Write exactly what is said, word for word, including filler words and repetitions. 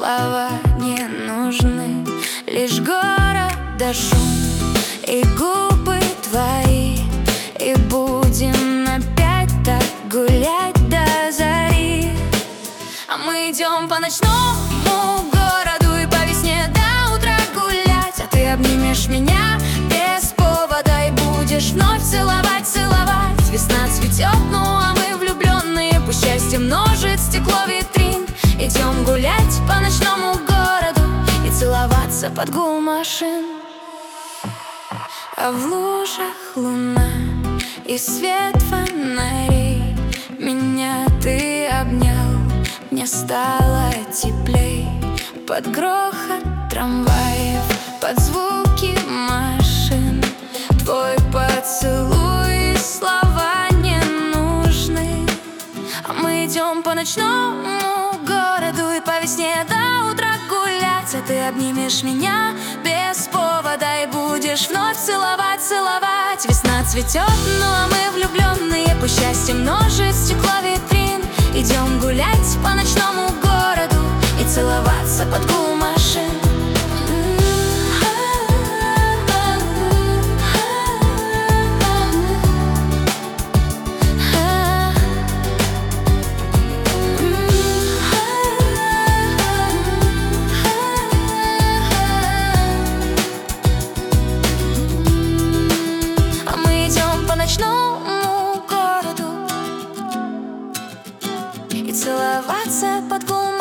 слова не нужны, лишь города шум и губы твои. И будем опять так гулять до зари. А мы идем по ночному городу и по весне до утра гулять. А ты обнимешь меня без повода и будешь вновь целовать, целовать. Весна цветет, ну а мы влюбленные, пусть счастье множит стекло витрин. Идем гулять по ночному городу и целоваться под гул машин. А в лужах луна и свет фонарей. Меня ты обнял, мне стало теплей. Под грохот трамваев, под звуки машин. Твой поцелуй и слова не нужны. А мы идем по ночному городу и по весне до утра гулять. А ты обнимешь меня без повода и будешь вновь целовать, целовать. Весна цветет, ну а мы влюбленные, пусть счастье множит стекло витрин. Идем гулять по ночному городу и целоваться под гул машин. Ночному городу и целоваться под гул